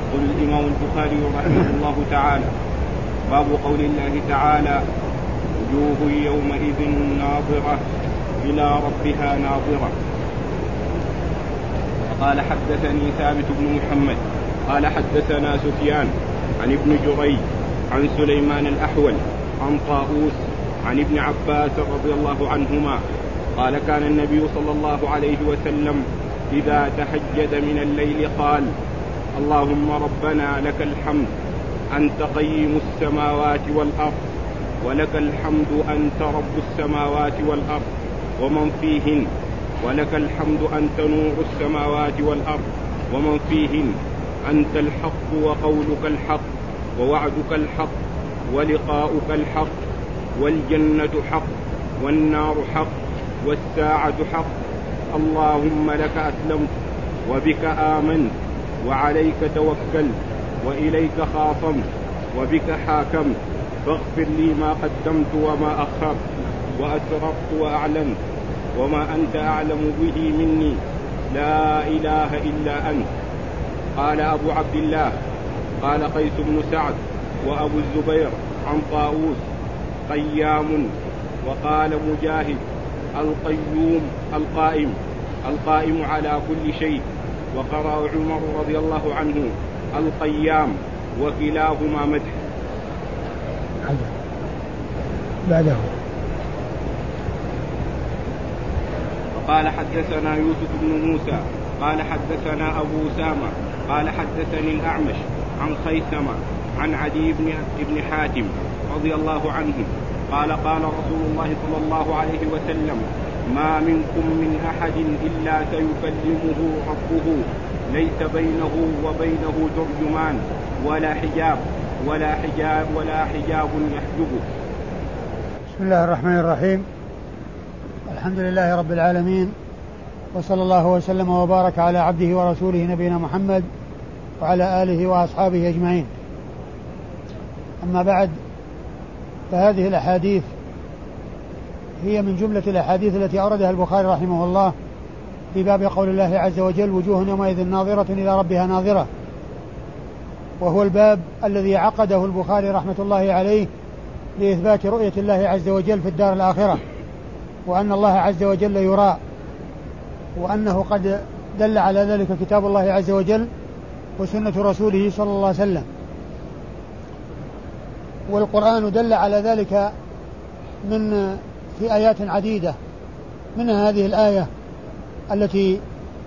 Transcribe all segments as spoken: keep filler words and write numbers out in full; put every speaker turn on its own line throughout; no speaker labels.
يقول الإمام البخاري رحمه الله تعالى: باب قول الله تعالى: وجوه يومئذ ناظرة إلى ربها ناظرة. قال حدثني ثابت بن محمد قال حدثنا سفيان عن ابن جريج عن سليمان الأحول عن طاووس عن ابن عباس رضي الله عنهما قال: كان النبي صلى الله عليه وسلم إذا تهجد من الليل قال: اللهم ربنا لك الحمد أنت قيم السماوات والأرض، ولك الحمد أنت رب السماوات والأرض ومن فيهن، ولك الحمد أنت نور السماوات والأرض ومن فيهن، أنت الحق وقولك الحق ووعدك الحق ولقاؤك الحق، والجنة حق والنار حق والساعة حق. اللهم لك أسلمت وبك آمنت وعليك توكلت وإليك خاصمت وبك حاكمت، فاغفر لي ما قدمت وما أخرت وأسررت وأعلنت وما أنت أعلم به مني، لا إله إلا أنت. قال أبو عبد الله قال قيس بن سعد وأبو الزبير عن طاووس: قيام. وقال مجاهد: القيوم القائم القائم على كل شيء. وقرأ عمر رضي الله عنه: القيام، وكلاهما مدح.
بعده
قال حدثنا يوسف بن موسى قال حدثنا أبو أسامة قال حدثني الأعمش عن خيثمة عن عدي بن ابن حاتم رضي الله عنه قال: قال رسول الله صلى الله عليه وسلم: ما منكم من أحد إلا سيكلمه ربه، ليس بينه وبينه ترجمان ولا حجاب ولا حجاب ولا حجاب يحجبه.
بسم الله الرحمن الرحيم. الحمد لله رب العالمين، وصلى الله وسلم وبارك على عبده ورسوله نبينا محمد وعلى آله وأصحابه أجمعين. أما بعد، فهذه الأحاديث هي من جملة الأحاديث التي أوردها البخاري رحمه الله في باب قول الله عز وجل: وجوه يومئذ ناظرة إلى ربها ناظرة، وهو الباب الذي عقده البخاري رحمة الله عليه لإثبات رؤية الله عز وجل في الدار الآخرة، وأن الله عز وجل يرى، وأنه قد دل على ذلك كتاب الله عز وجل وسنة رسوله صلى الله عليه وسلم، والقرآن دل على ذلك من في آيات عديدة، منها هذه الآية التي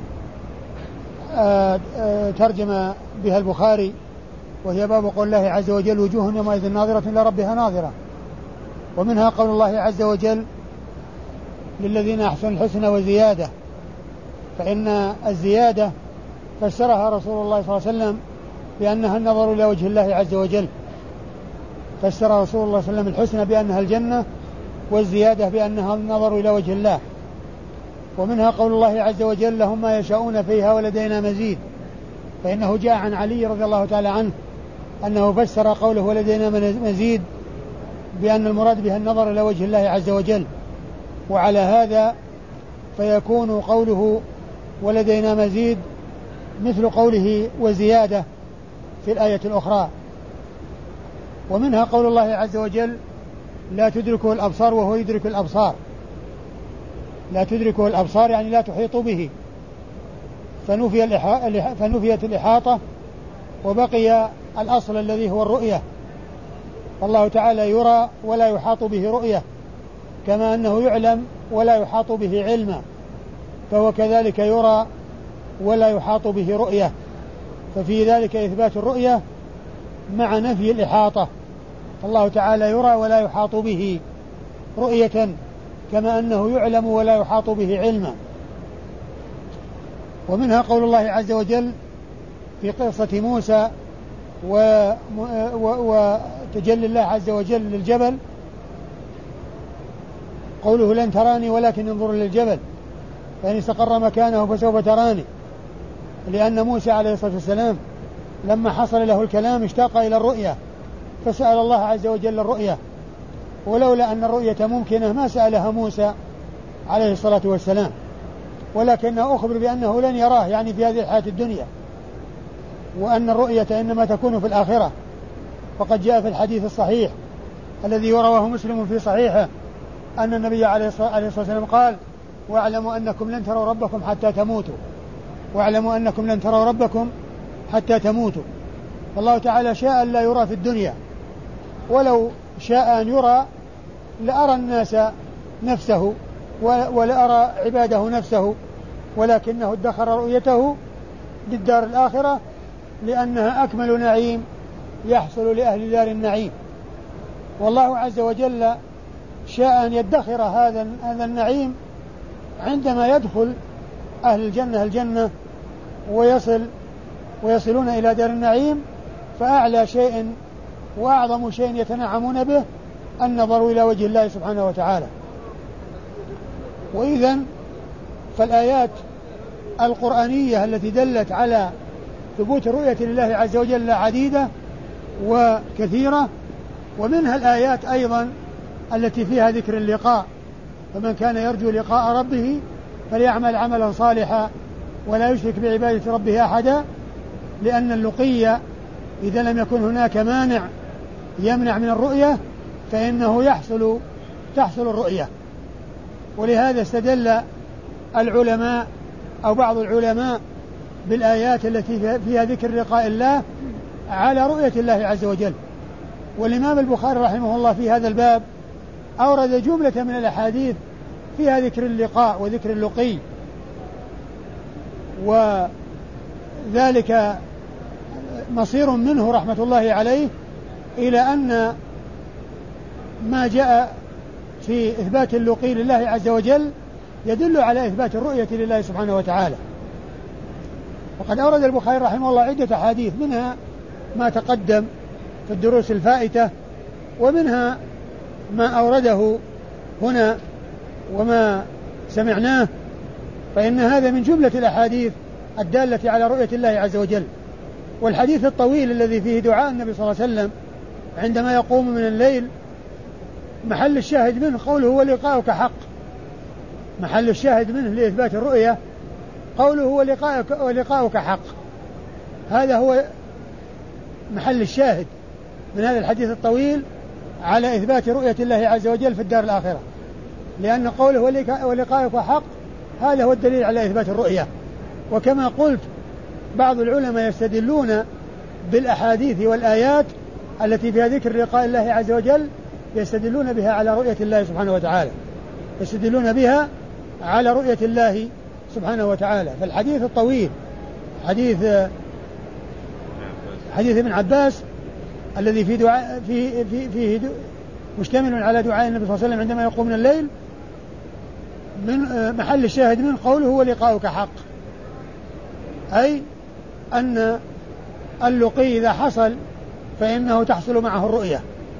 ترجم بها البخاري، وهي باب قول الله عز وجل: وجوه يومئذ ناظرة إلى ربها ناظرة. ومنها قول الله عز وجل: للذين أحسنوا الحسنى وزيادة، فإن الزيادة فسرها رسول الله صلى الله عليه وسلم بأنها النظر إلى وجه الله عز وجل، فسر رسول الله صلى الله عليه وسلم الحسنى بأنها الجنة، والزيادة بأنها النظر إلى وجه الله. ومنها قول الله عز وجل: لهم ما يشاءون فيها ولدينا مزيد، فإنه جاء عن علي رضي الله تعالى عنه أنه فسر قوله ولدينا مزيد بأن المراد بها النظر إلى وجه الله عز وجل. وعلى هذا فيكون قوله ولدينا مزيد مثل قوله وزيادة في الآية الأخرى. ومنها قول الله عز وجل: لا تدركه الأبصار وهو يدرك الأبصار. لا تدركه الأبصار يعني لا تحيط به، فنفي الإحا... فنفيت الإحاطة وبقي الأصل الذي هو الرؤية. الله تعالى يرى ولا يحاط به رؤية، كما أنه يعلم ولا يحاط به علما، فهو كذلك يرى ولا يحاط به رؤية، ففي ذلك إثبات الرؤية مع نفي الإحاطة. الله تعالى يرى ولا يحاط به رؤية، كما أنه يعلم ولا يحاط به علما. ومنها قول الله عز وجل في قصة موسى وتجلي الله عز وجل للجبل، قوله لن تراني ولكن انظر للجبل فإن استقر مكانه فسوف تراني، لأن موسى عليه الصلاة والسلام لما حصل له الكلام اشتاق إلى الرؤية فسأل الله عز وجل الرؤية، ولولا أن الرؤية ممكنة ما سألها موسى عليه الصلاة والسلام، ولكنه أخبر بأنه لن يراه يعني في هذه الحياة الدنيا. وأن الرؤية إنما تكون في الآخرة. وقد جاء في الحديث الصحيح الذي رواه مسلم في صحيحه أن النبي عليه الصلاة والسلام قال: واعلموا أنكم لن تروا ربكم حتى تموتوا واعلموا أنكم لن تروا ربكم حتى تموتوا. فالله تعالى شاء أن لا يرى في الدنيا، ولو شاء أن يرى لأرى الناس نفسه ولأرى عباده نفسه، ولكنه ادخر رؤيته للدار الآخرة لأنها أكمل نعيم يحصل لأهل دار النعيم. والله عز وجل شاء أن يدخر هذا هذا النعيم عندما يدخل أهل الجنة الجنة ويصل ويصلون إلى دار النعيم، فأعلى شيء وأعظم شيء يتنعمون به النظر إلى وجه الله سبحانه وتعالى. وإذن فالآيات القرآنية التي دلت على ثبوت الرؤية لله عز وجل عديدة وكثيرة، ومنها الآيات أيضا التي فيها ذكر اللقاء: فمن كان يرجو لقاء ربه فليعمل عملا صالحا ولا يشرك بعبادة ربه أحدا، لأن اللقي إذا لم يكن هناك مانع يمنع من الرؤية فإنه يحصل تحصل الرؤية. ولهذا استدل العلماء أو بعض العلماء بالآيات التي فيها ذكر لقاء الله على رؤية الله عز وجل. والإمام البخاري رحمه الله في هذا الباب أورد جملة من الأحاديث فيها ذكر اللقاء وذكر اللقي، وذلك مصير منه رحمة الله عليه إلى أن ما جاء في إثبات اللقي لله عز وجل يدل على إثبات الرؤية لله سبحانه وتعالى. وقد أورد البخاري رحمه الله عدة أحاديث، منها ما تقدم في الدروس الفائتة، ومنها ما أورده هنا وما سمعناه، فإن هذا من جملة الأحاديث الدالة على رؤية الله عز وجل. والحديث الطويل الذي فيه دعاء النبي صلى الله عليه وسلم عندما يقوم من الليل محل الشاهد منه قوله ولقاؤك حق، محل الشاهد منه لإثبات الرؤية قوله ولقاؤك, ولقاؤك حق، هذا هو محل الشاهد من هذا الحديث الطويل على إثبات رؤية الله عز وجل في الدار الآخرة، لأن قوله ولقاؤك حق هذا هو الدليل على إثبات الرؤية. وكما قلت بعض العلماء يستدلون بالأحاديث والآيات التي فيها ذكر لقاء الله عز وجل، يستدلون بها على رؤية الله سبحانه وتعالى يستدلون بها على رؤية الله سبحانه وتعالى. فالحديث الطويل حديث حديث ابن عباس الذي في دعاء في في فيه مشتمل على دعاء النبي صلى الله عليه وسلم عندما يقوم من الليل، من محل الشاهد من قوله ولقاؤك حق، أي أن اللقي إذا حصل فإنه تحصل معه الرؤية.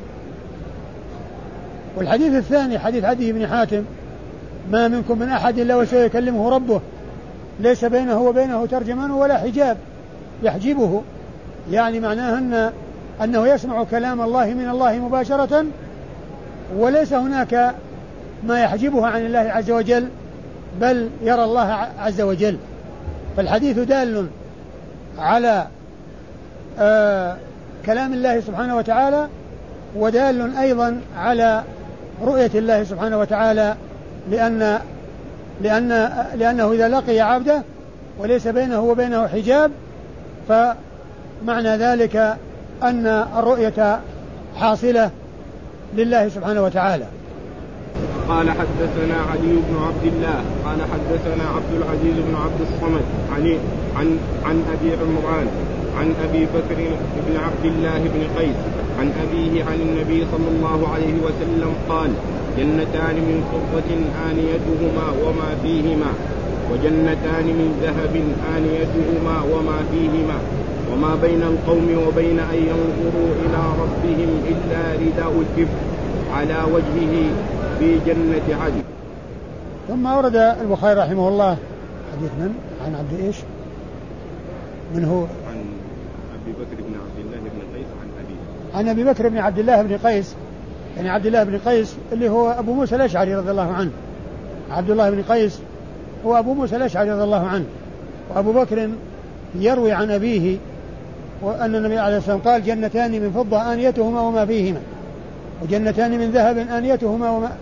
والحديث الثاني حديث عدي بن حاتم: ما منكم من أحد إلا وسيكلمه ربه ليس بينه وبينه ترجمان ولا حجاب يحجبه، يعني معناه أن أنه يسمع كلام الله من الله مباشرة وليس هناك ما يحجبه عن الله عز وجل، بل يرى الله عز وجل. فالحديث دال على آه كلام الله سبحانه وتعالى، ودال أيضا على رؤية الله سبحانه وتعالى، لأن لأن لأنه إذا لقي عبده وليس بينه وبينه حجاب فمعنى ذلك أن الرؤية حاصلة لله سبحانه وتعالى.
قال حدثنا علي بن عبد الله قال حدثنا عبد العزيز بن عبد الصمد عن عن عن أبي عمران عن أبي بكر بن عبد الله بن قيس عن أبيه عن النبي صلى الله عليه وسلم قال: جنتان من فضة آنيتهما وما فيهما، وجنتان من ذهب آنيتهما وما فيهما، وما بين القوم وبين أن ينظروا إلى ربهم إلا رداء الكبر على وجهه في جنة عدن.
ثم أورد البخاري رحمه الله حديث من عن عبد إيش من هو
عن أبي بكر بن عبد الله بن قيس عن أبيه
عن أبي بكر بن عبد الله بن قيس، يعني عبد الله بن قيس اللي هو أبو موسى الأشعري رضي الله عنه. عبد الله بن قيس هو أبو موسى الأشعري رضي الله عنه، وأبو بكر يروي عن أبيه وأن النبي عليه الصلاة والسلام قال جنتان من فضة آنيتهما وما فيهما وجنتان من ذهب آنيتهما وما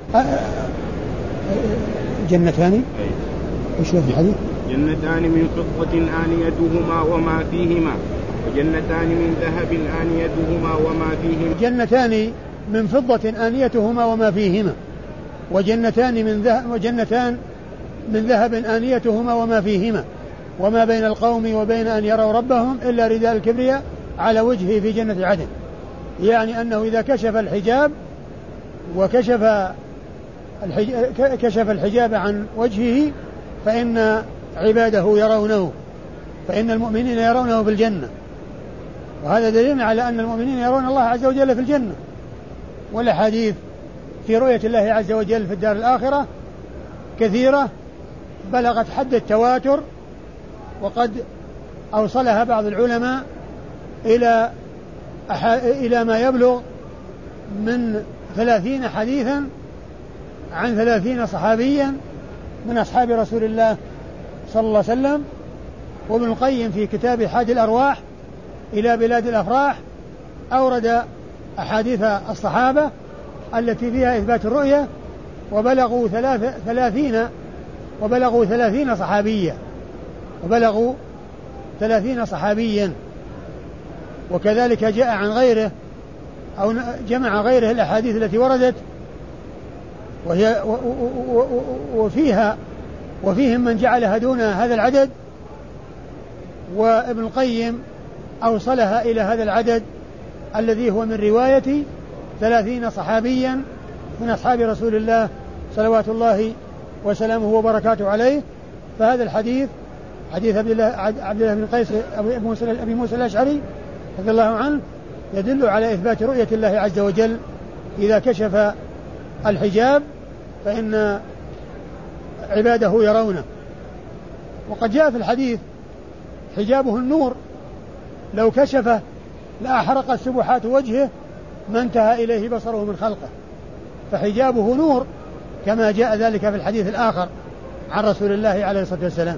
جنتان ايش في الحديث؟
جنتان من فضة آنيتهما وما فيهما وجنتان من ذهب آنيتهما وما فيهما
جنتان من فضة آنيتهما وما فيهما وجنتان من ذهب وجنتان من ذهب آنيتهما وما فيهما وما بين القوم وبين أن يروا ربهم إلا رداء الكبرياء على وجهه في جنة عدن. يعني أنه إذا كشف الحجاب وكشف الحجاب, كشف الحجاب عن وجهه فإن عباده يرونه فإن المؤمنين يرونه في الجنة. وهذا دليل على أن المؤمنين يرون الله عز وجل في الجنة. والأحاديث في رؤية الله عز وجل في الدار الآخرة كثيرة بلغت حد التواتر وقد أوصلها بعض العلماء إلى إلى ما يبلغ من ثلاثين حديثا عن ثلاثين صحابيا من أصحاب رسول الله صلى الله عليه وسلم. وابن القيم في كتاب حاد الأرواح إلى بلاد الأفراح أورد أحاديث الصحابة التي فيها إثبات الرؤية وبلغوا ثلاثين وبلغوا ثلاثين صحابيا وبلغوا ثلاثين صحابيا. وكذلك جاء عن غيره أو جمع غيره الأحاديث التي وردت وهي وفيها وفيهم من جعلها دون هذا العدد. وابن القيم أوصلها إلى هذا العدد الذي هو من رواية ثلاثين صحابيا من أصحاب رسول الله صلوات الله وسلامه وبركاته عليه. فهذا الحديث حديث عبد الله عبد الله بن قيس أبي موسى الأشعري رضي الله عنه يدل على إثبات رؤية الله عز وجل إذا كشف الحجاب فإن عباده يرونه. وقد جاء في الحديث حجابه النور لو كشفه لأحرقت سبحات وجهه ما انتهى إليه بصره من خلقه. فحجابه نور كما جاء ذلك في الحديث الآخر عن رسول الله عليه الصلاة والسلام.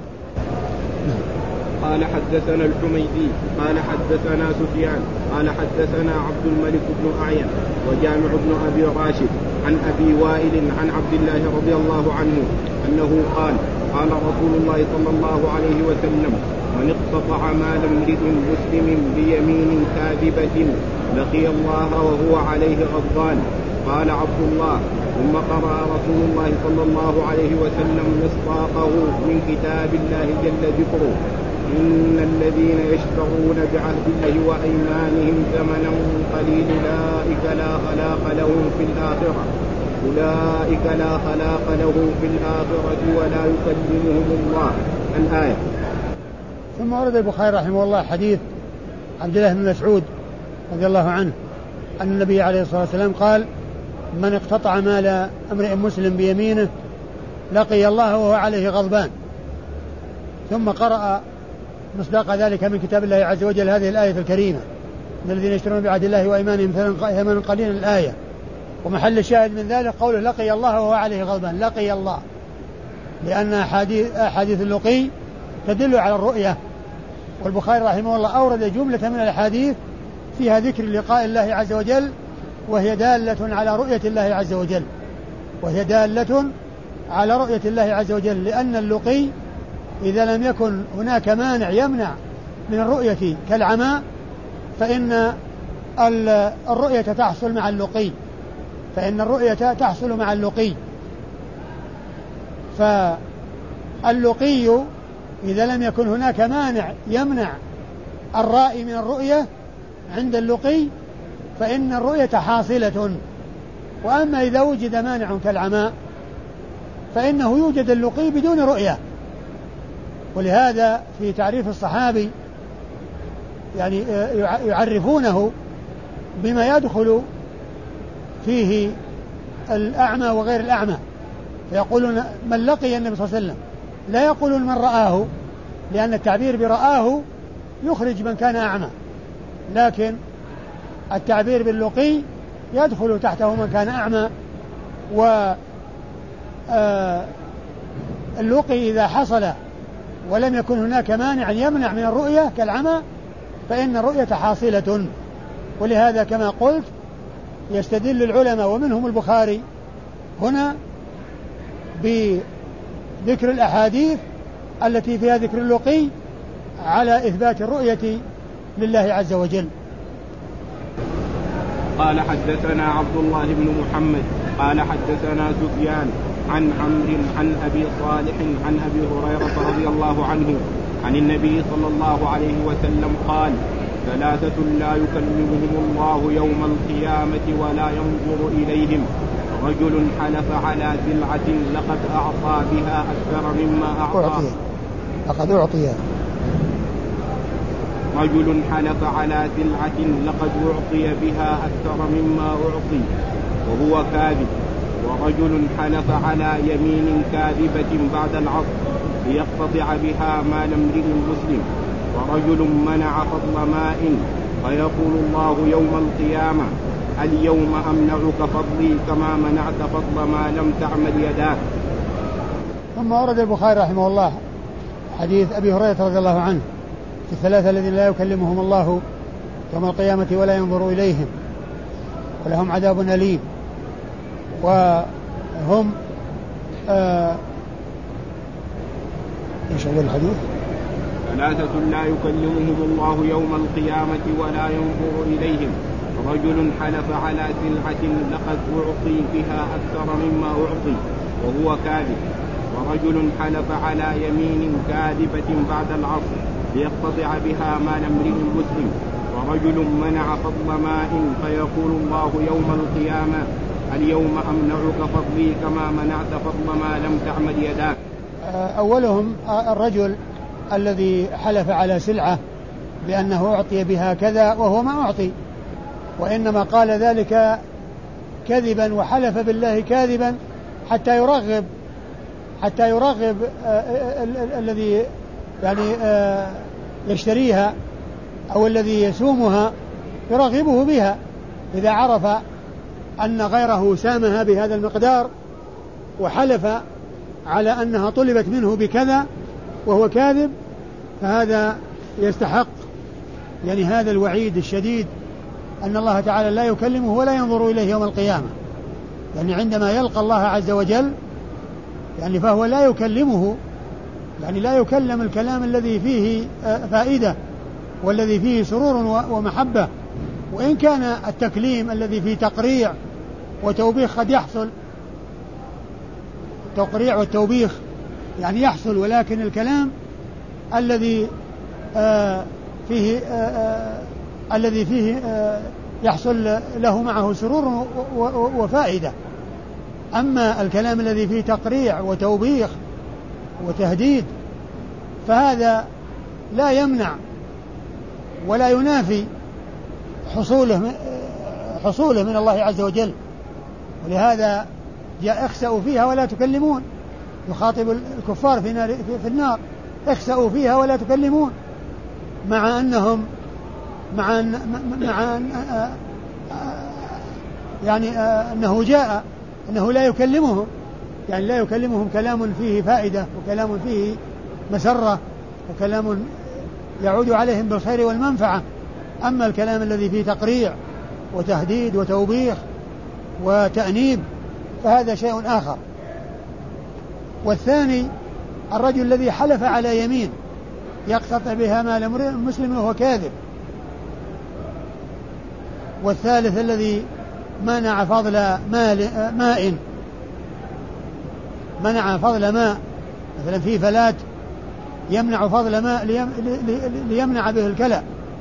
قال حدثنا الحميدي قال حدثنا سفيان قال حدثنا عبد الملك بن أعين وجامع بن أبي راشد عن أبي وائل عن عبد الله رضي الله عنه أنه قال قال رسول الله صلى الله عليه وسلم من اقتطع مال امرئ مسلم بيمين كاذبة لقي الله وهو عليه غضبان. قال عبد الله ثم قرأ رسول الله صلى الله عليه وسلم مصداقه من كتاب الله جل ذكره إن الذين يشترون بعهد الله وأيمانهم ثمنا قليلا أولئك لا خلاق لهم في الآخرة أولئك لا خلاق لهم في الآخرة ولا يكلمهم الله. الآية.
ثم ورد البخاري رحمه الله حديث عبد الله بن مسعود رضي الله عنه أن النبي عليه الصلاة والسلام قال من اقتطع مال امرئ مسلم بيمينه لقي الله وهو عليه غضبان. ثم قرأ مصداق ذلك من كتاب الله عز وجل هذه الآية الكريمة من الذين يشترون بعهد الله وأيمانهم ثمنا قليلا الآية. ومحل الشاهد من ذلك قوله لقي الله وهو عليه غضبان. لقي الله لأن أحاديث اللقي تدل على الرؤية. والبخاري رحمه الله أورد جملة من الأحاديث فيها ذكر لقاء الله عز وجل وهي دالة على رؤية الله عز وجل وهي دالة على رؤية الله عز وجل لأن اللقي إذا لم يكن هناك مانع يمنع من الرؤية كالعمى فإن الرؤية تحصل مع اللقي فإن الرؤية تحصل مع اللقي. فاللقي إذا لم يكن هناك مانع يمنع الرائي من الرؤية عند اللقي فإن الرؤية حاصلة. وأما إذا وجد مانع كالعمى فإنه يوجد اللقي بدون رؤية. ولهذا في تعريف الصحابي يعني يعرفونه بما يدخل فيه الأعمى وغير الأعمى فيقولون من لقي النبي صلى الله عليه وسلم لا يقولون من رآه لأن التعبير برآه يخرج من كان أعمى لكن التعبير باللقي يدخل تحته من كان أعمى. واللقي إذا حصل ولم يكن هناك مانع يمنع من الرؤية كالعمى فإن الرؤية حاصلة. ولهذا كما قلت يستدل العلماء ومنهم البخاري هنا بذكر الأحاديث التي فيها ذكر اللقي على إثبات الرؤية لله عز وجل.
قال حدثنا عبد الله بن محمد قال حدثنا سفيان عن عمرو عن أبي صالح عن أبي هريرة رضي الله عنه عن النبي صلى الله عليه وسلم قال: ثلاثة لا يكلمهم الله يوم القيامة ولا ينظر إليهم: رجل حلف على سلعة لقد أعطى بها أكثر مما أعطى
لقد أعطي
رجل حلف على سلعة لقد أعطي بها أكثر مما أعطي وهو كاذب. ورجل حلف على يمين كاذبة بعد العصر ليقتطع بها مال امرئ مسلم. ورجل منع فضل ماء فيقول الله يوم القيامة: اليوم أمنعك فضلي كما منعت فضل ما لم تعمل يداك.
ثم ورد البخاري رحمه الله حديث أبي هريرة رضي الله عنه في الثلاثة الذين لا يكلمهم الله يوم القيامة ولا ينظر إليهم ولهم عذاب أليم. وهم آه ايش هو الحديث؟
ثلاثة لا يكلمهم الله يوم القيامة ولا ينظر إليهم: رجل حلف على سلعة لقد أعطي بها أكثر مما أعطي وهو كاذب. ورجل حلف على يمين كاذبة بعد العصر ليقتطع بها مال امرئ مسلم. ورجل منع فضل ماء فيقول الله يوم القيامة: اليوم أمنعك فضلي كما منعت فضل ما لم تعمل يداك.
أولهم الرجل الذي حلف على سلعة بأنه أعطي بها كذا وهو ما أعطي، وإنما قال ذلك كذبا وحلف بالله كاذبا حتى يرغب حتى يرغب الذي يعني يشتريها أو الذي يسومها يرغبه بها. إذا عرف أن غيره سامها بهذا المقدار وحلف على أنها طلبت منه بكذا وهو كاذب فهذا يستحق يعني هذا الوعيد الشديد، أن الله تعالى لا يكلمه ولا ينظر إليه يوم القيامة. يعني عندما يلقى الله عز وجل يعني فهو لا يكلمه، يعني لا يكلم الكلام الذي فيه فائدة والذي فيه سرور ومحبة. وإن كان التكليم الذي فيه تقريع وتوبيخ قد يحصل، تقريع والتوبيخ يعني يحصل، ولكن الكلام الذي آه فيه آه الذي فيه آه يحصل له معه سرور وفائدة. أما الكلام الذي فيه تقريع وتوبيخ وتهديد فهذا لا يمنع ولا ينافي حصوله حصوله من الله عز وجل. ولهذا جاء: اخسأوا فيها ولا تكلمون. يخاطب الكفار في, نار في النار: اخسأوا فيها ولا تكلمون، مع أنهم مع أن مع أن يعني أنه جاء أنه لا يكلمهم، يعني لا يكلمهم كلام فيه فائدة وكلام فيه مسرة وكلام يعود عليهم بالخير والمنفعة. أما الكلام الذي فيه تقريع وتهديد وتوبيخ وتأنيب فهذا شيء آخر. والثاني الرجل الذي حلف على يمين يقتطع بها مال امرئ مسلم وهو كاذب. والثالث الذي منع فضل مال ماء منع فضل ماء، مثلا في فلات يمنع فضل ماء ليمنع به الكلى،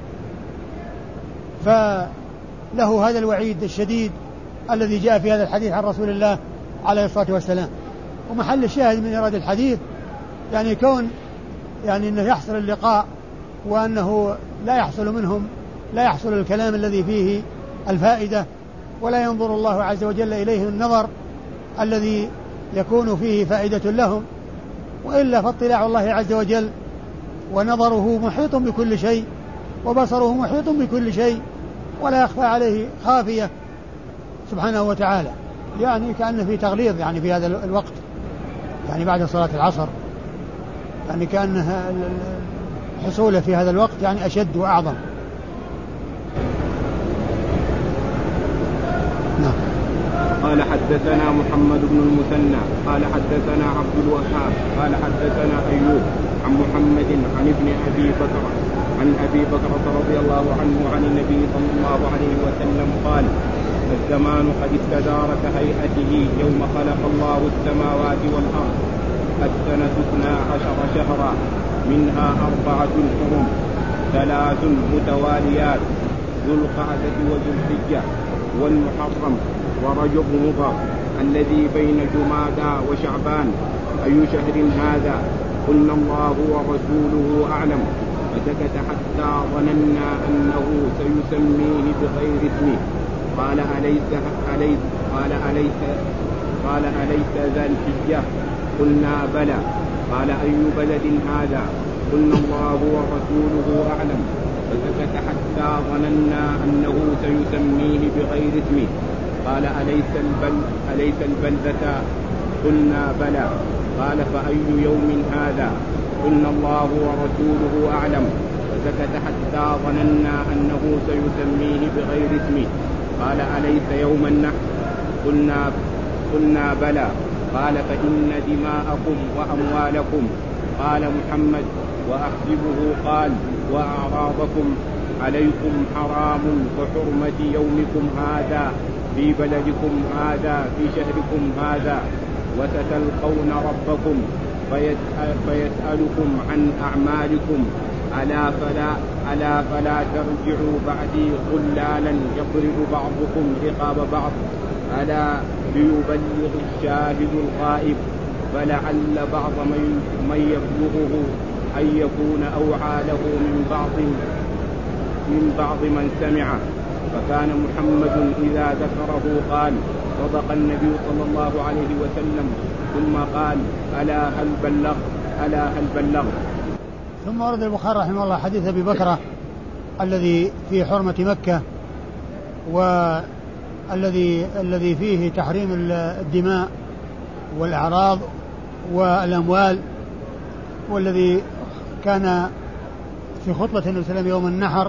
فله هذا الوعيد الشديد الذي جاء في هذا الحديث عن رسول الله عليه الصلاة والسلام. ومحل الشاهد من إرادة الحديث يعني كون يعني أنه يحصل اللقاء وأنه لا يحصل منهم لا يحصل الكلام الذي فيه الفائدة، ولا ينظر الله عز وجل إليه النظر الذي يكون فيه فائدة لهم، وإلا فاطلاع الله عز وجل ونظره محيط بكل شيء وبصره محيط بكل شيء ولا يخفى عليه خافية سبحانه وتعالى. يعني كأن في تغليظ يعني في هذا الوقت يعني بعد صلاة العصر، يعني كأن حصوله في هذا الوقت يعني أشد وأعظم.
قال حدثنا محمد بن المثنى قال حدثنا عبد الوهاب قال حدثنا أيوب عن محمد عن ابن أبي بكر عن أبي بكرة رضي الله عنه عن النبي صلى الله عليه وسلم قال الزمان قد استدار كهيئته يوم خلق الله السماوات والأرض السنة اثنا عشر شهرا منها أربعة حرم ثلاث متواليات ذو القعدة وذو الحجة والمحرم ورجب مضر الذي بين جمادى وشعبان أي شهر هذا؟ قلنا الله ورسوله أعلم فسكت حتى ظننا أنه سيسميه بغير اسمه. قال أليس أليس قال أليس قال أليس ذا الحجة؟ قلنا بلى. قال أي بلد هذا؟ قلنا الله ورسوله أعلم فسكت حتى ظننا أنه سيسميه بغير اسمه. قال أليس البل أليس البلدة؟ قلنا بلى. قال فأي يوم هذا؟ قلنا الله ورسوله أعلم فسكت حتى ظننا أنه سيسميه بغير اسمه. قال أليس يوم النحر؟ قلنا قلنا بلى. قال فإن دماءكم وأموالكم. قال محمد وأحسبه قال وأعراضكم عليكم حرام كحرمة يومكم هذا في بلدكم هذا في شهركم هذا وستلقون ربكم فيسأل فيسألكم عن أعمالكم ألا فلا, ألا فلا ترجعوا بعدي خلالا يضرب بعضكم رقاب بعض ألا ليبلغ الشاهد الغائب فلعل بعض من يبلغه أن يكون أوعى له من بعض من بعض من سمعه. فكان محمد إذا ذكره قال صدق النبي صلى الله عليه وسلم ثم قال ألا هل بلغ ألا هل بلغ.
ثم ورد البخاري رحمه الله حديث أبي بكرة الذي في حرمة مكة والذي الذي فيه تحريم الدماء والأعراض والأموال والذي كان في خطبة النبي صلى الله عليه وسلم يوم النحر.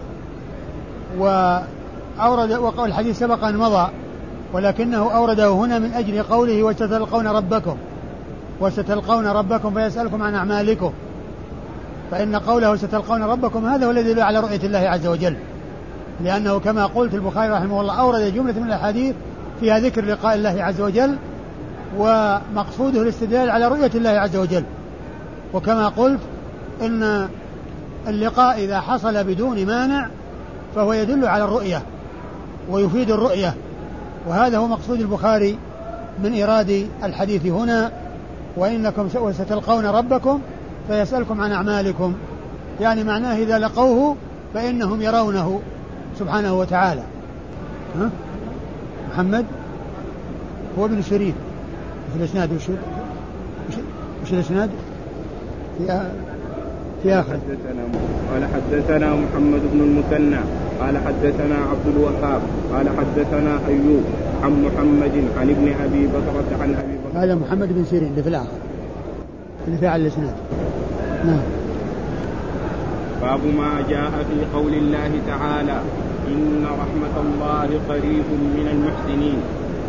وأورد وقال الحديث سبق أن مضى ولكنه أورده هنا من أجل قوله وستلقون ربكم وستلقون ربكم فيسألكم عن أعمالكم. فإن قوله ستلقون ربكم هذا هو الذي يدل على رؤية الله عز وجل لأنه كما قلت البخاري رحمه الله أورد جملة من الأحاديث فيها ذكر لقاء الله عز وجل ومقصوده الاستدلال على رؤية الله عز وجل. وكما قلت إن اللقاء إذا حصل بدون مانع فهو يدل على الرؤية ويفيد الرؤية وهذا هو مقصود البخاري من إيراد الحديث هنا وإنكم ستلقون ربكم فيسألكم عن أعمالكم يعني معناه إذا لقوه فإنهم يرونه سبحانه وتعالى. ها؟ محمد هو ابن سيرين في الإسناد وش وش الإسناد في في آخر.
قال حدثنا محمد بن المثنى قال حدثنا عبد الوهاب قال حدثنا أيوب عن محمد عن ابن أبي بكرة عن أبي بكرة.
هذا محمد بن سيرين اللي في الآخر اللي في على الإسناد. نعم.
باب ما جاء في قول الله تعالى إن رحمة الله قريب من المحسنين.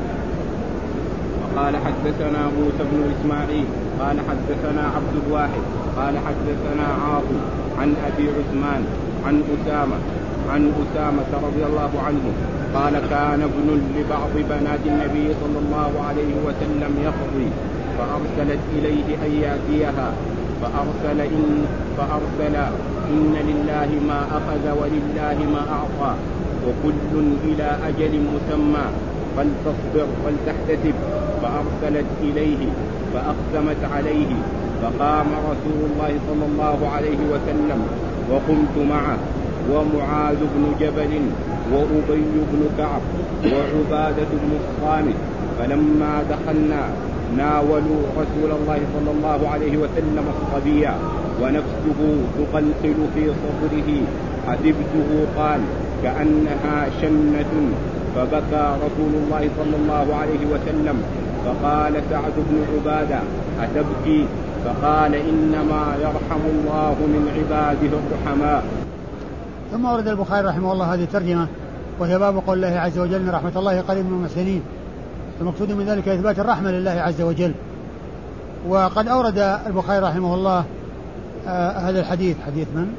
وقال حدثنا موسى بن إسماعيل قال حدثنا عبد الواحد قال حدثنا عاصم عن أبي عثمان عن أسامة عن أسامة رضي الله عنه قال كان ابن لبعض بنات النبي صلى الله عليه وسلم يقضي فأرسلت إليه أن يأتيها فأرسل إن, فأرسل إن لله ما أخذ ولله ما أعطى وكل إلى أجل مسمى فلتصبر فلتحتسب. فأرسلت إليه فأقسمت عليه فقام رسول الله صلى الله عليه وسلم وقمت معه ومعاذ بن جبل وأبي بن كعب وعبادة بن الصامت فلما دخلنا ناولوا رسول الله صلى الله عليه وسلم الصبي ونفسه تقلقل في صدره حسبته قال كأنها شنة فبكى رسول الله صلى الله عليه وسلم فقال سعد بن عبادة أتبكي؟ فقال إنما يرحم الله من عباده الرحماء.
ثم ورد البخاري رحمه الله هذه الترجمة وهي باب قول الله عز وجل رحمة الله قريب من المحسنين. المقصود من ذلك إثبات الرحمة لله عز وجل. وقد أورد البخاري رحمه الله آه هذا الحديث. حديث من؟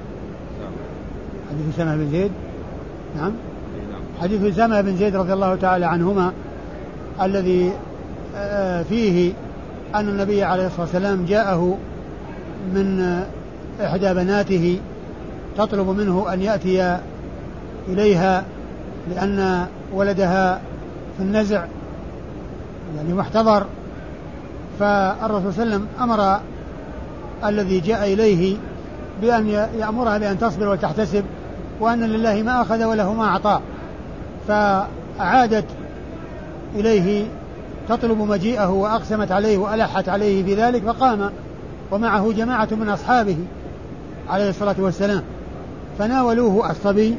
حديث أسامة بن زيد. نعم حديث أسامة بن زيد رضي الله تعالى عنهما الذي آه فيه أن النبي عليه الصلاة والسلام جاءه من آه إحدى بناته تطلب منه أن يأتي إليها لأن ولدها في النزع يعني محتضر. فالرسول صلى الله عليه وسلم أمر الذي جاء إليه بأن يأمرها بأن تصبر وتحتسب وأن لله ما أخذ وله ما أعطى. فأعادت إليه تطلب مجيئه وأقسمت عليه وألحت عليه في ذلك، فقام ومعه جماعة من أصحابه عليه الصلاة والسلام فناولوه الصبي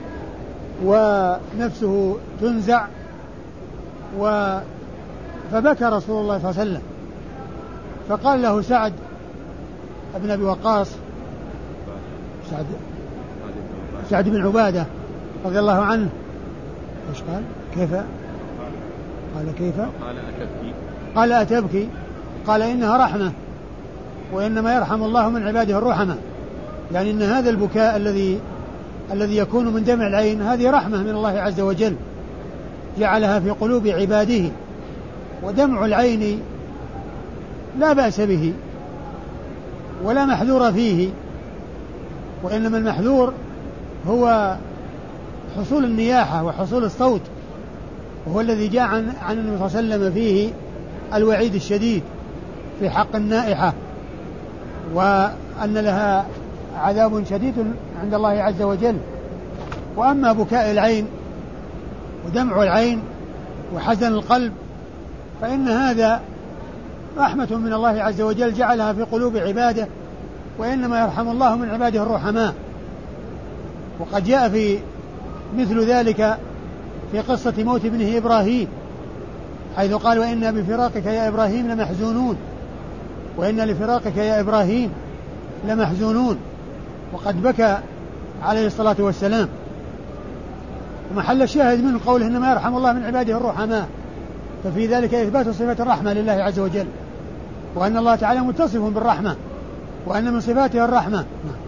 ونفسه تنزع و فبكى رسول الله صلى الله عليه وسلم. فقال له سعد بن أبي وقاص سعد, سعد بن عبادة رضي الله عنه ايش قال؟ كيف؟ قال كيف؟
قال أتبكي
قال أتبكي قال إنها رحمة وإنما يرحم الله من عباده الرحمة، يعني إن هذا البكاء الذي الذي يكون من دمع العين هذه رحمة من الله عز وجل جعلها في قلوب عباده. ودمع العين لا بأس به ولا محذور فيه، وإنما المحذور هو حصول النياحة وحصول الصوت، وهو الذي جاء عن, عن النبي صلى الله عليه وسلم فيه الوعيد الشديد في حق النائحة وأن لها عذاب شديد عند الله عز وجل. وأما بكاء العين ودمع العين وحزن القلب فإن هذا رحمة من الله عز وجل جعلها في قلوب عباده، وإنما يرحم الله من عباده الرحماء. وقد جاء في مثل ذلك في قصة موت ابنه إبراهيم حيث قال وإنا بفراقك يا إبراهيم لمحزونون وإنا لفراقك يا إبراهيم لمحزونون، وقد بكى عليه الصلاة والسلام. ومحل الشاهد من قوله إنما يرحم الله من عباده الرحماء، ففي ذلك إثبات صفة الرحمة لله عز وجل، وأن الله تعالى متصف بالرحمة وأن من صفاته الرحمة.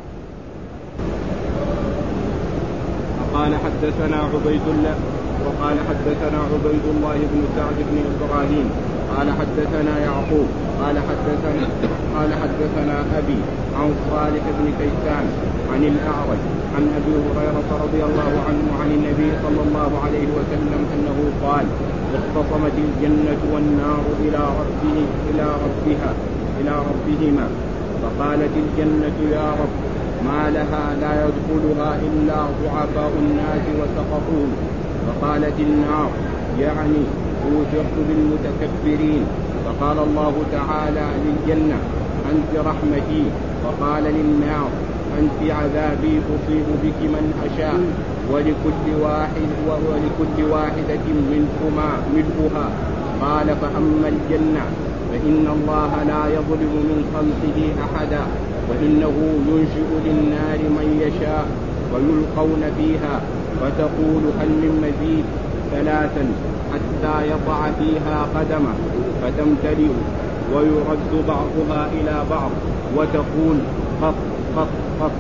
قال حدثنا عبيد الله وقال حدثنا عبيد الله بن سعد بن إبراهيم قال حدثنا يعقوب قال حدثنا قال حدثنا أبي عن صالح بن كيسان عن الأعرج عن أبي هريرة رضي الله عنه عن النبي صلى الله عليه وسلم أنه قال اختصمت الجنة والنار إلى ربه إلى ربها إلى ربهما فقالت الجنة يا رب ما لها لا يدخلها إلا ضعفاء الناس وسقطون. فقالت النار يعني أوثرت بالمتكبرين. فقال الله تعالى للجنة أنت رحمتي، وقال للنار أنت عذابي أصيب بك من أشاء ولكل واحد ولكل واحدة منكما ملؤها. قال فأما الجنة فإن الله لا يظلم من خلقه أحدا، وإنه ينشئ للنار من يشاء ويلقون فيها فتقول هل من مزيد ثلاثا حتى يضع فيها قدمه فتمتلئ ويرد بعضها إلى بعض وتقول قط قط قط.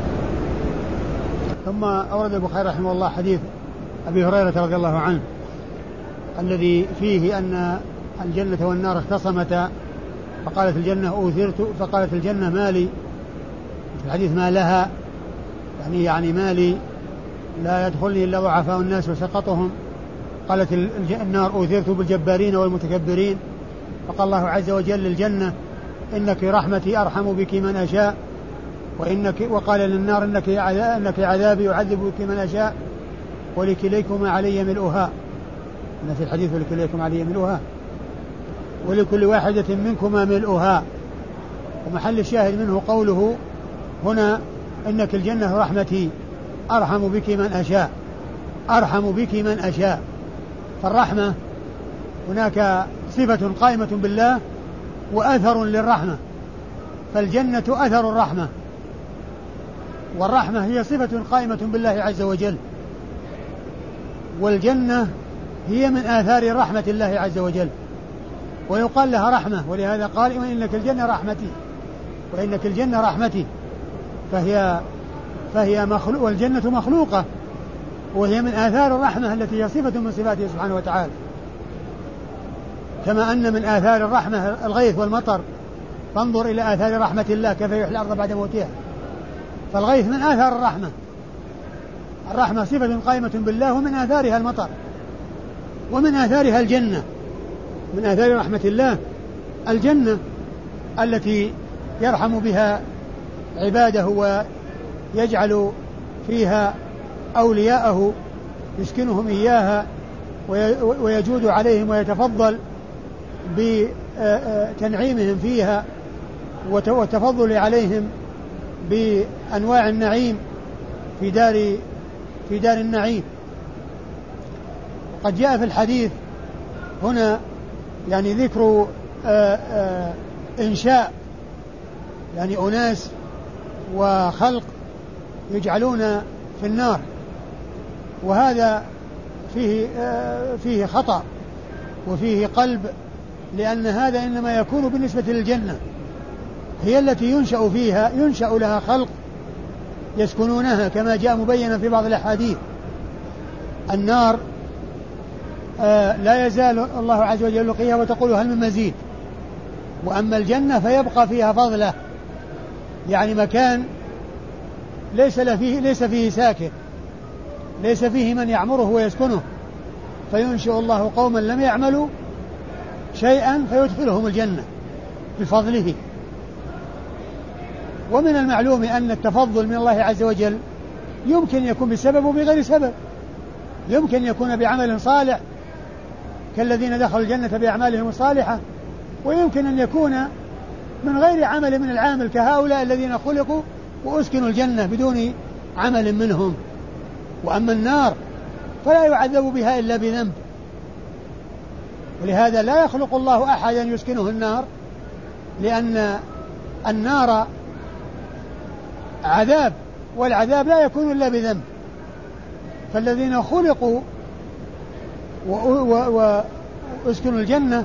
ثم أورد البخاري رحمه الله حديث أبي هريرة رضي الله عنه الذي فيه أن الجنة والنار اختصمتا فقالت الجنة أوثرت فقالت الجنة مالي، في الحديث ما لها يعني يعني مالي لا يدخلني إلا ضعفاء الناس وسقطهم. قالت النار أوثرت بالجبارين والمتكبرين. فقال الله عز وجل للجنة إنك رحمتي أرحم بك من أشاء، وإنك وقال للنار إنك إنك عذابي أعذب بك من أشاء ولكليكما علي ملؤها. أن في الحديث ولكليكما علي ملؤها ولكل واحدة منكما ملؤها. ومحل الشاهد منه قوله هنا إنك الجنة رحمتي أرحم بك من أشاء أرحم بك من أشاء. فالرحمة هناك صفة قائمة بالله وأثر للرحمة، فالجنة أثر الرحمة، والرحمة هي صفة قائمة بالله عز وجل، والجنة هي من آثار رحمة الله عز وجل. ويقال لها رحمة، ولهذا قال وإنك الجنة رحمتي، وإنك الجنة رحمتي، فهي فهي مخلوق، والجنة مخلوقة، وهي من آثار الرحمة التي هي صفة من صفاته سبحانه وتعالى، كما أن من آثار الرحمة الغيث والمطر، فانظر إلى آثار رحمة الله كيف يحيي الأرض بعد موتها، فالغيث من آثار الرحمة، الرحمة صفة قائمة بالله، ومن آثارها المطر، ومن آثارها الجنة، من آثار رحمة الله الجنة التي يرحم بها عباده ويجعل فيها أولياءه يسكنهم إياها ويجود عليهم ويتفضل بتنعيمهم فيها والتفضل عليهم بأنواع النعيم في دار في دار النعيم. قد جاء في الحديث هنا يعني ذكر آآ آآ إنشاء يعني أناس وخلق يجعلون في النار، وهذا فيه فيه خطأ وفيه قلب، لأن هذا إنما يكون بالنسبة للجنة، هي التي ينشأ فيها ينشأ لها خلق يسكنونها كما جاء مبينا في بعض الأحاديث. النار آه لا يزال الله عز وجل يلقيها وتقول هل من مزيد، وأما الجنة فيبقى فيها فضله، يعني مكان ليس فيه ليس فيه ساكن، ليس فيه من يعمره ويسكنه، فينشئ الله قوما لم يعملوا شيئا فيدخلهم الجنة بفضله. ومن المعلوم أن التفضل من الله عز وجل يمكن يكون بسبب وبغير سبب، يمكن يكون بعمل صالح كالذين دخلوا الجنة بأعمالهم الصالحة، ويمكن أن يكون من غير عمل من العامل كهؤلاء الذين خلقوا وأسكنوا الجنة بدون عمل منهم. وأما النار فلا يعذب بها إلا بذنب، ولهذا لا يخلق الله أحدا يسكنه النار، لأن النار عذاب، والعذاب لا يكون إلا بذنب. فالذين خلقوا وأسكنوا الجنة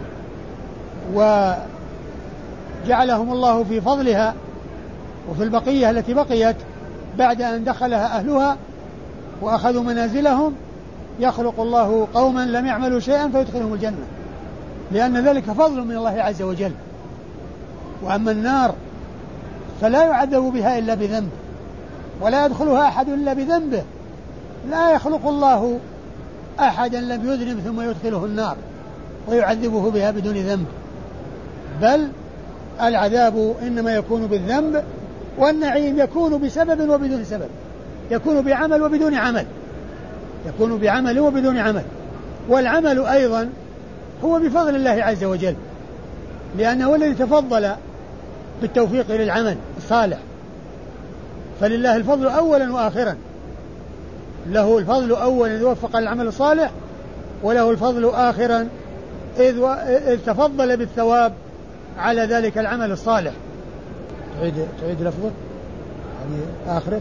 وجعلهم الله في فضلها وفي البقية التي بقيت بعد أن دخلها أهلها وأخذوا منازلهم، يخلق الله قوما لم يعملوا شيئا فيدخلهم الجنة، لأن ذلك فضل من الله عز وجل. وأما النار فلا يعذب بها إلا بذنب، ولا يدخلها أحد إلا بذنبه، لا يخلق الله أحدا لم يذنب ثم يدخله النار ويعذبه بها بدون ذنب، بل العذاب إنما يكون بالذنب، والنعيم يكون بسبب وبدون سبب، يكون بعمل وبدون عمل، يكون بعمل وبدون عمل. والعمل أيضا هو بفضل الله عز وجل، لأنه الذي تفضل بالتوفيق للعمل الصالح، فلله الفضل أولا وآخرا، له الفضل أولا إذ وفق العمل الصالح، وله الفضل آخرا إذ, و... إذ تفضل بالثواب على ذلك العمل الصالح. تعيد تعيد لفظه يعني آخره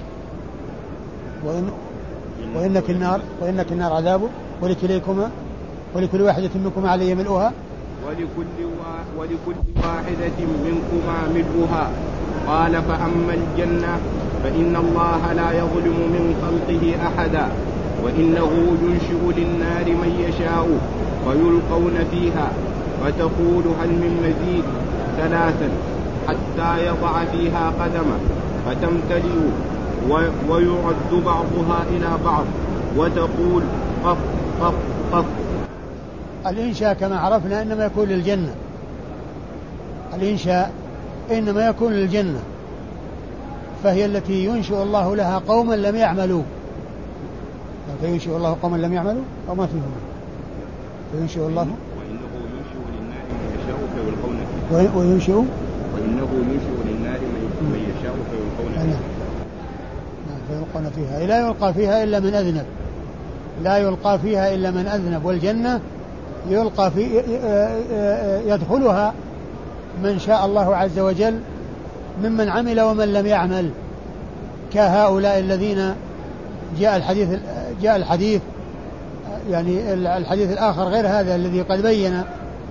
وإن... وإنك النار وإنك النار عذابه ولكليكما ولكل واحدة منكما علي ملؤها
ولكل, وا... ولكل واحدة منكما ملؤها. قال فأما الجنة فإن الله لا يظلم من خلقه أحدا، وإنه ينشئ للنار من يشاء فيلقون فيها فتقول هل من مزيد ثلاثا حتى يضع فيها قدمه فتمتلئ ويرد بعضها إلى بعض وتقول قف قف قف.
الإنشاء كما عرفنا إنما يكون للجنة، الإنشاء إنما يكون للجنة، فهي التي ينشئ الله لها قوما لم يعملوا، فينشئ الله قوما لم يعملوا أو ما فيهم فينشئ الله
وإنه ينشئ للنار من يشاء فيلقون فيها
وينشئ
وإنه ينشئ للنار من يشاء فيلقون فيها
فيلقون فيها لا يلقى فيها إلا من أذنب، لا يلقى فيها إلا من أذنب. والجنة يلقى في يدخلها من شاء الله عز وجل ممن عمل ومن لم يعمل، كهؤلاء الذين جاء الحديث جاء الحديث يعني الحديث الآخر غير هذا الذي قد بين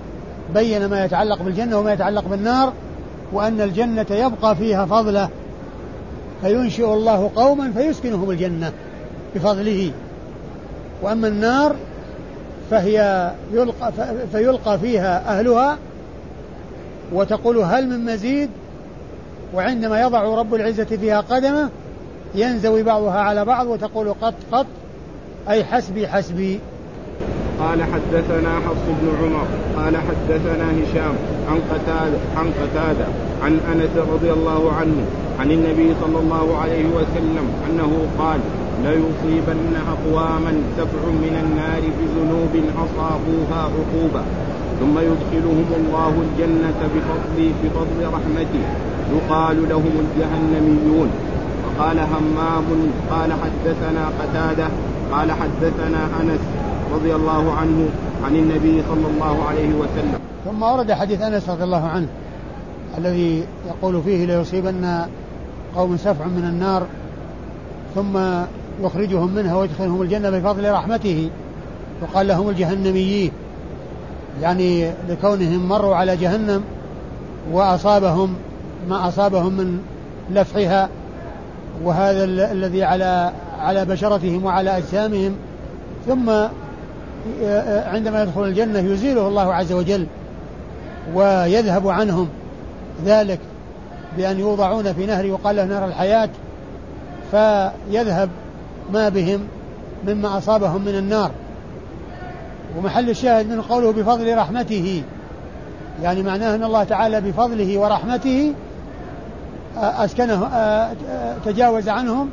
بين ما يتعلق بالجنة وما يتعلق بالنار، وأن الجنة يبقى فيها فضله، فينشئ الله قوما فيسكنهم الجنة بفضله، وأما النار فهي يلقى فيلقى فيها أهلها وتقول هل من مزيد، وعندما يضع رب العزة فيها قدمه ينزوي بعضها على بعض وتقول قط قط، أي حسبي حسبي.
قال حدثنا حفص بن عمر قال حدثنا هشام عن قتادة عن قتادة عن أنس رضي الله عنه عن النبي صلى الله عليه وسلم أنه قال ليصيبن أقواما سبع من النار بذنوب أصابوها عقوبة ثم يدخلهم الله الجنة بفضل بفضل رحمته يقال لهم الجهنميون. وقال همام قال حدثنا قتادة قال حدثنا أنس رضي الله عنه عن النبي صلى الله عليه وسلم.
ثم ورد حديث أنس رضي الله عنه الذي يقول فيه ليصيبن قوم سفع من النار ثم يخرجهم منها ويدخلهم الجنة بفضل رحمته وقال لهم الجهنميين، يعني لكونهم مروا على جهنم وأصابهم ما أصابهم من لفحها، وهذا الذي على على بشرتهم وعلى أجسامهم، ثم عندما يدخل الجنة يزيله الله عز وجل ويذهب عنهم ذلك بأن يوضعون في نهر يقال له نهر الحياة، فيذهب ما بهم مما أصابهم من النار. ومحل الشاهد من قوله بفضل رحمته، يعني معناه أن الله تعالى بفضله ورحمته أسكنه تجاوز عنهم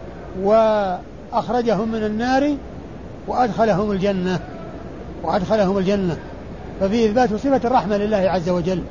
وأخرجهم من النار وأدخلهم الجنة وأدخلهم الجنة ففي إثبات صفة الرحمة لله عز وجل.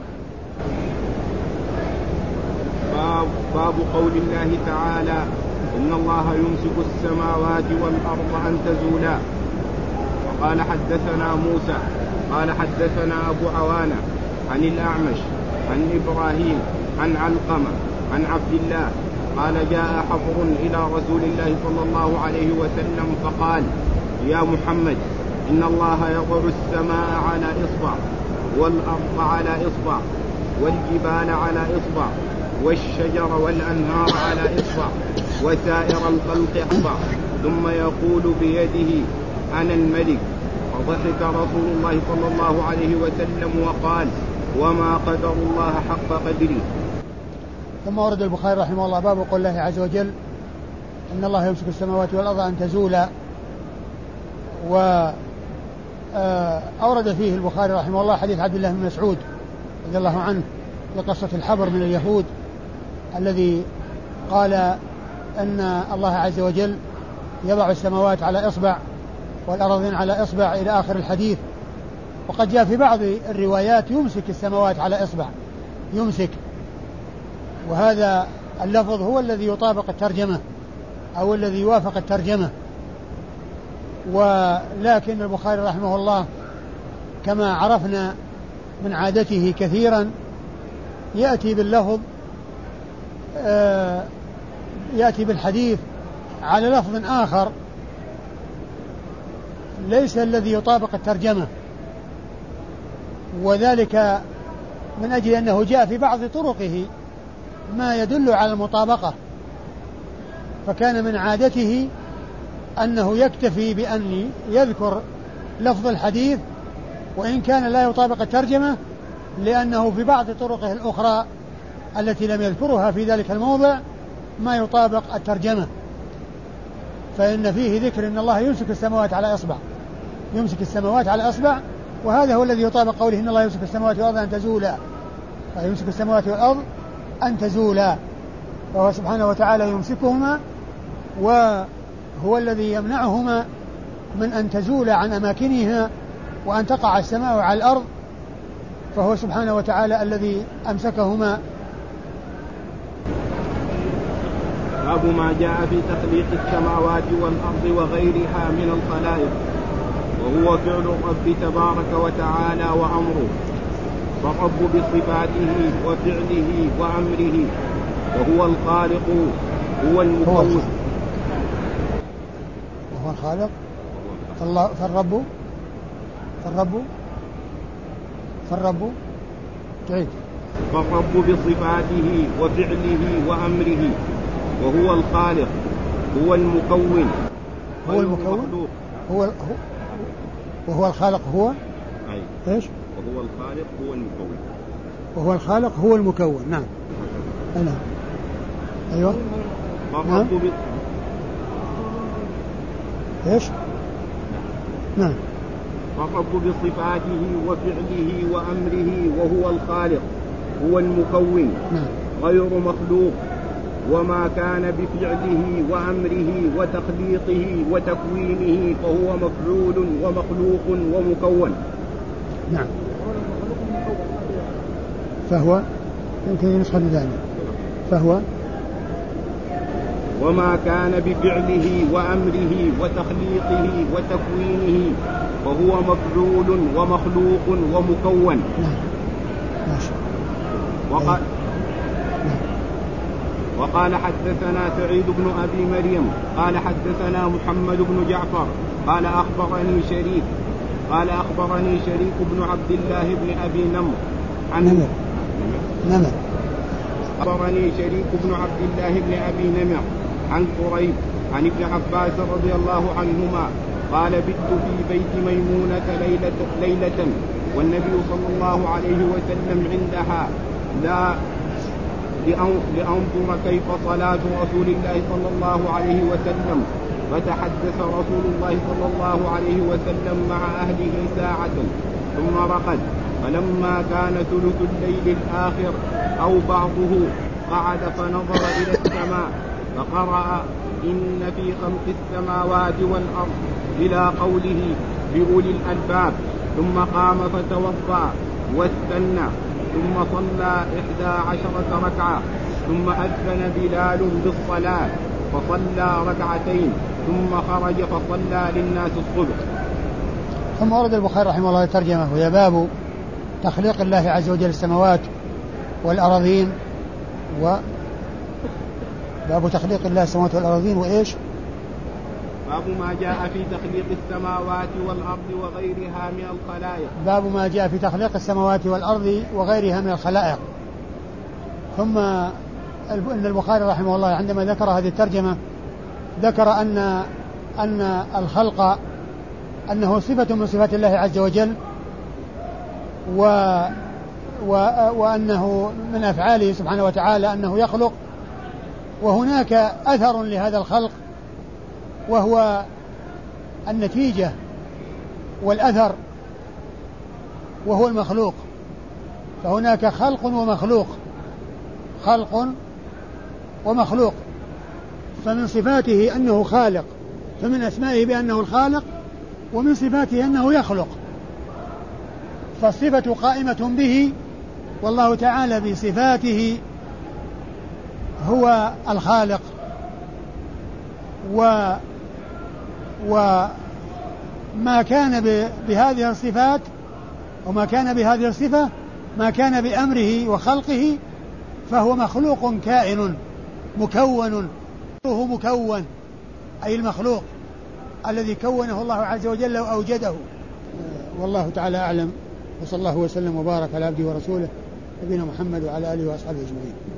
باب, باب قول الله تعالى إن الله يمسك السماوات والأرض أن تزولا. وقال حدثنا موسى قال حدثنا أبو عوانة عن الأعمش عن إبراهيم عن علقمة عن عبد الله قال جاء حفر إلى رسول الله صلى الله عليه وسلم فقال يا محمد إن الله يضع السماء على إصبع والأرض على إصبع والجبال على إصبع والشجر والأنهار على إصبع وسائر الخلق إصبع ثم يقول بيده أنا الملك. فضحك رسول الله صلى الله عليه وسلم وقال وما قدر الله حق قدره.
ثم ورد البخاري رحمه الله باب قول الله عز وجل إن الله يمسك السماوات والأرض أن تزولا. وأورد فيه البخاري رحمه الله حديث عبد الله بن مسعود رضي الله عنه لقصة الحبر من اليهود الذي قال أن الله عز وجل يضع السماوات على إصبع والأرضين على إصبع إلى آخر الحديث. وقد جاء في بعض الروايات يمسك السماوات على إصبع يمسك، وهذا اللفظ هو الذي يطابق الترجمة أو الذي يوافق الترجمة. ولكن البخاري رحمه الله كما عرفنا من عادته كثيرا يأتي باللفظ يأتي بالحديث على لفظ آخر ليس الذي يطابق الترجمة، وذلك من أجل أنه جاء في بعض طرقه ما يدل على المطابقة، فكان من عادته أنه يكتفي بأن يذكر لفظ الحديث وإن كان لا يطابق الترجمة، لأنه في بعض طرقه الأخرى التي لم يذكرها في ذلك الموضع ما يطابق الترجمة. فإن فيه ذكر أن الله يمسك السماوات على إصبع يمسك السماوات على إصبع، وهذا هو الذي يطابق قوله إن الله يمسك السماوات والأرض أن تزولا، فيمسك السماوات والأرض أن تزولا، فهو سبحانه وتعالى يمسكهما وهو الذي يمنعهما من أن تزول عن أماكنها وأن تقع السماء على الأرض، فهو سبحانه وتعالى الذي أمسكهما.
باب ما جاء في تخليق السماوات والأرض وغيرها من الخلائق، وهو فعل الرب تبارك وتعالى وأمره، فالرب بصفاته وفعله وأمره، وهو الخالق هو المفوض
وهو الخالق فالله فالرب فالرب فالرب تعيد
فالرب بصفاته وفعله وأمره وهو الخالق هو المكون
هو المكون هو, هو وهو الخالق هو
أي.
إيش
وهو الخالق هو المكون
وهو الخالق هو المكون. نعم أنا. أيوة
نعم. ب...
إيش نعم
فالرب بصفاته وفعله وأمره وهو الخالق هو المكون
نعم.
غير مخلوق وما كان بفعله وأمره وتخليقه وتكوينه فهو مفعول ومخلوق ومكون.
نعم. فهو يمكن نسخة ثانية فهو
وما كان بفعله وأمره وتخليقه وتكوينه فهو مفعول ومخلوق ومكون.
نعم. ماشي.
وقال وقال حدثنا سعيد بن أبي مريم قال حدثنا محمد بن جعفر قال أخبرني شريك قال أخبرني شريك بن عبد الله بن أبي نمر عن
نمر نمر
أخبرني شريك بن عبد الله بن أبي نمر عن قريب عن ابن عباس رضي الله عنهما قال بت في بيت ميمونة ليلة, ليلة والنبي صلى الله عليه وسلم عندها لا لأنظر كيف صلاة رسول الله صلى الله عليه وسلم فتحدث رسول الله صلى الله عليه وسلم مع أهله ساعة ثم رقد فلما كان ثلث الليل الآخر أو بعضه قعد فنظر إلى السماء فقرأ إن في خلق السماوات والأرض إلى قوله بأولي الألباب ثم قام فتوضأ واستنى ثم صلى إحدى عشرة ركعة ثم أذن بلال بالصلاة فصلى ركعتين ثم خرج فصلى للناس الصبح.
ثم ورد البخاري رحمه الله ترجمه وهي باب تخليق الله عز وجل السماوات والأراضين و باب تخليق الله السماوات والأراضين وإيش
باب ما جاء في تخليق السماوات والأرض وغيرها من الخلائق
باب ما جاء في تخليق السماوات والأرض وغيرها من الخلائق. ثم أن البخاري رحمه الله عندما ذكر هذه الترجمة ذكر أن أن الخلق أنه صفة من صفات الله عز وجل و و وأنه من أفعاله سبحانه وتعالى أنه يخلق وهناك أثر لهذا الخلق وهو النتيجة والأثر وهو المخلوق. فهناك خلق ومخلوق خلق ومخلوق فمن صفاته أنه خالق فمن أسمائه بأنه الخالق ومن صفاته أنه يخلق فالصفة قائمة به والله تعالى بصفاته هو الخالق و وما كان بهذه الصفات وما كان بهذه الصفة ما كان بأمره وخلقه فهو مخلوق كائن مكون هو مكون أي المخلوق الذي كونه الله عز وجل وأوجده. والله تعالى أعلم وصلى الله وسلم وبارك على عبده ورسوله نبينا محمد وعلى آله وأصحابه أجمعين.